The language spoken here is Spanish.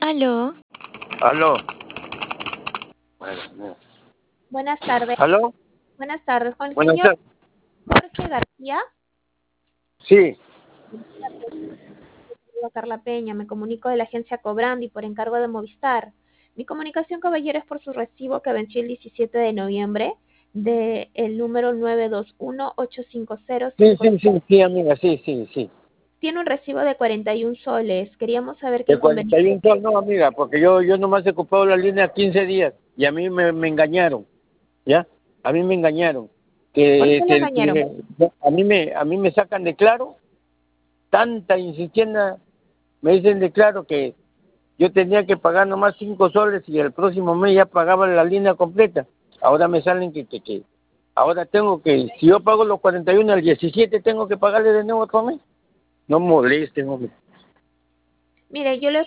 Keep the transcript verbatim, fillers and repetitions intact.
Aló. Aló. Buenas tardes. ¿Aló? Buenas tardes, con el Buenas señor tardes. Jorge García. Sí. Soy Carla Peña, me comunico de la agencia Cobrandi por encargo de Movistar. Mi comunicación, caballero, es por su recibo que venció el diecisiete de noviembre de el número nueve dos uno ocho cinco cero Sí, cinco. sí, sí, sí, amiga, sí, sí, sí. Tiene un recibo de cuarenta y un soles. Queríamos saber qué De cuarenta inconveniente. y un sol, no, amiga, porque yo yo nomás he ocupado la línea quince días y a mí me, me engañaron, ¿ya? A mí me engañaron. ¿Por Que, qué le que, engañaron? que a mí me a mí me sacan de claro, tanta insistienda, me dicen de claro que yo tenía que pagar nomás cinco soles y el próximo mes ya pagaba la línea completa. Ahora me salen que, que, que ahora tengo que, si yo pago los cuarenta y uno, al diecisiete tengo que pagarle de nuevo otro mes. No molesten, hombre. Mire, yo le